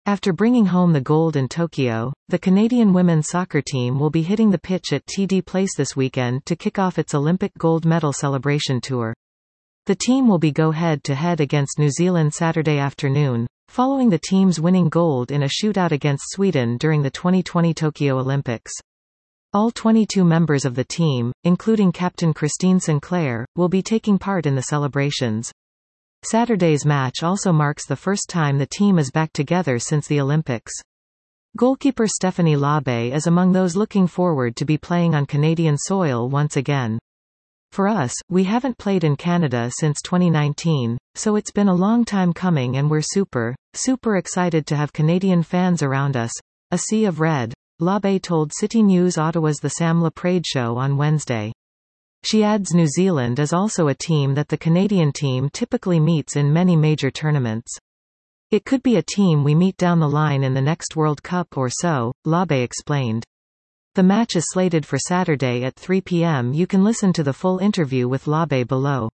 After bringing home the gold in Tokyo, the Canadian women's soccer team will be hitting the pitch at TD Place this weekend to kick off its Olympic gold medal celebration tour. The team will be go head-to-head against New Zealand Saturday afternoon, following the team's winning gold in a shootout against Sweden during the 2020 Tokyo Olympics. All 22 members of the team, including captain Christine Sinclair, will be taking part in the celebrations. Saturday's match also marks the first time the team is back together since the Olympics. Goalkeeper Stephanie Labbé is among those looking forward to be playing on Canadian soil once again. For us, we haven't played in Canada since 2019, so it's been a long time coming and we're super excited to have Canadian fans around us. A sea of red, Labbé told City News Ottawa's The Sam Laprade Show on Wednesday. She adds New Zealand is also a team that the Canadian team typically meets in many major tournaments. It could be a team we meet down the line in the next World Cup or so, Labbé explained. The match is slated for Saturday at 3 p.m. You can listen to the full interview with Labbé below.